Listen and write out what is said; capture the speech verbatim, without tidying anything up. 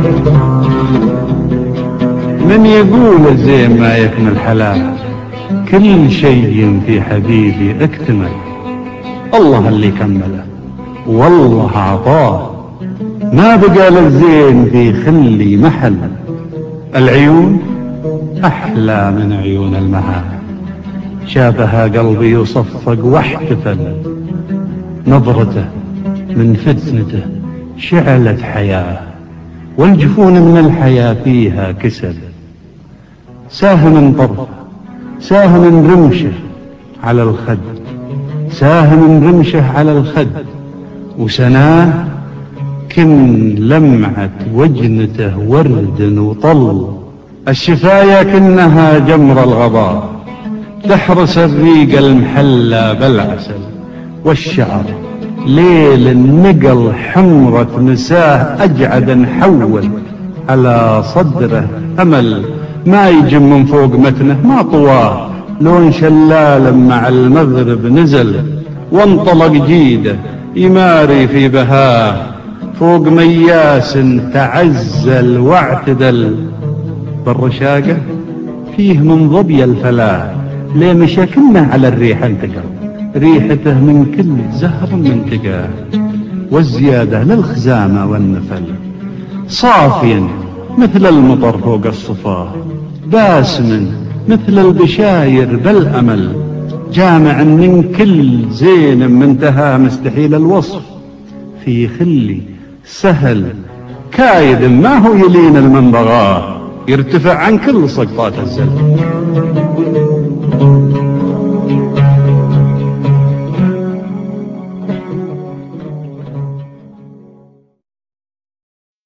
من يقول الزين ما يكمل حلال، كل شيء في حبيبي اكتمل. الله اللي كمله والله عطاه، ما بقى للزين في خلي محل. العيون أحلى من عيون المها، شابها قلبي وصفق واحتفل. نظرته من فتنته شعلت حياة، والجفون من الحياة فيها كسل. ساه من طرفه، ساه من رمشه على الخد، ساه من رمشه على الخد، وسناه كن لمعة وجنته ورد وطل. الشفايا كنها جمر الغضاء، تحرس الريق المحلى بالعسل. والشعر ليل النقل حمرة مساه، أجعد نحول على صدره أمل. ما يجم من فوق متنه ما طواه، لون شلال مع المغرب نزل. وانطلق جيده يماري في بهاه، فوق مياس تعزل واعتدل. بالرشاقة فيه من ظبي الفلاة، ليه مشاكلنا على الريح انتقل. ريحته من كل زهر منتقاه، والزيادة للخزامة والنفل. صافيا مثل المطر فوق الصفاه، باسم مثل البشاير بالأمل. جامع من كل زين منتهى مستحيل الوصف. في خلي سهل كايد ما هو يلين المنبغاه، يرتفع عن كل سقطات الزل.